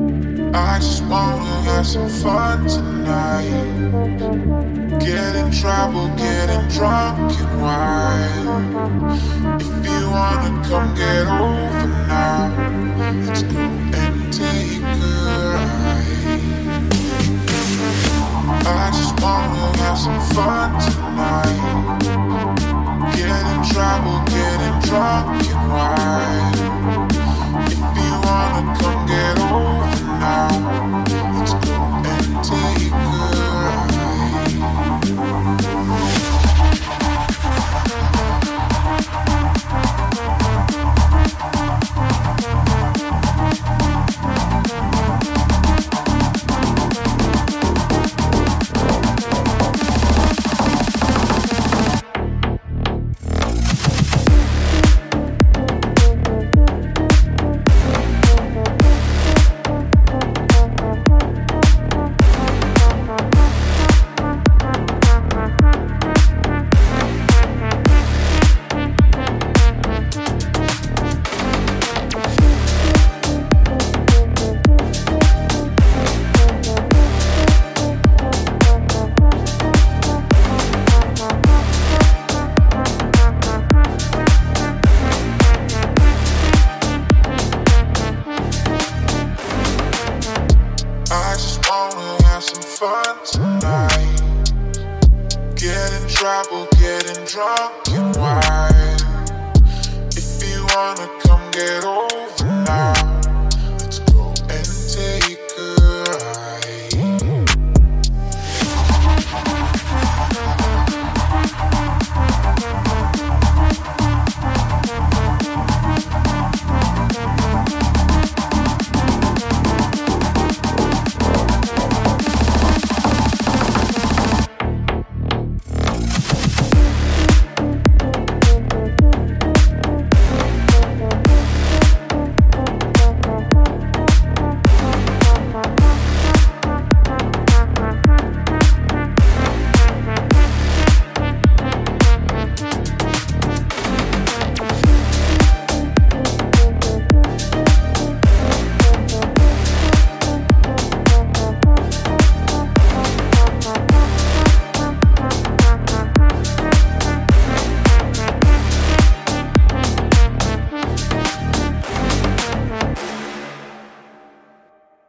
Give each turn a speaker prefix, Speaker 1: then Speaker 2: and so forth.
Speaker 1: I just wanna have some fun tonight. Get in trouble, getting drunk and wild. If you wanna come get over now, let's go and take a ride. I just wanna have some fun tonight. Get in trouble, getting drunk and wild. If you wanna come get over now, let's go and take a ride. Fun tonight. Get in trouble, getting drunk.